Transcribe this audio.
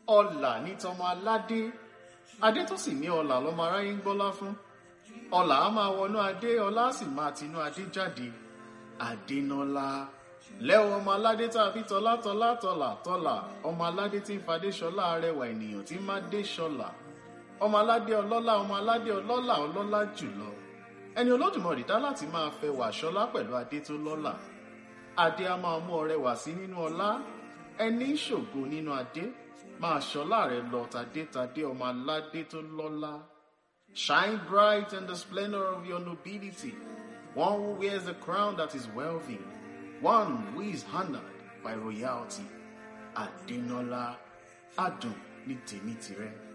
ọlà ní tọmọ aládé, adé tó sì ní ọlà lọmọ aráyé ń gbọ́lá fún. Ọlà á máa wọnú adé, ọlá á sì máa tinú adé jáde. Adénọlá lẹ́wọ̀ ọmọ aládé tá a fi tọ́lá tọ́lá ọmọ aládé tí ń fadé ṣọlá, arẹwà ènìyàn tí ń má dé ṣọlá, ọmọ aládé ọlọ́lá, ọmọ aládé ọlọ́lá jùlọ, ẹni Olódùmarè dá láti máa fẹ́ wà ṣọlá pẹ̀lú adé tó lọ́lá. Adé a máa mú ọrẹ wá sí nínú ọlá, ẹni ṣògo nínú adé máa ṣọlá rẹ lọ tadé ọmọ aládé tó lọ́lá. Shine bright in the splendor of your nobility, one who wears a crown that is wealthy, one who is honored by royalty. Adénọlá, adùn ní tèmi tìrẹ.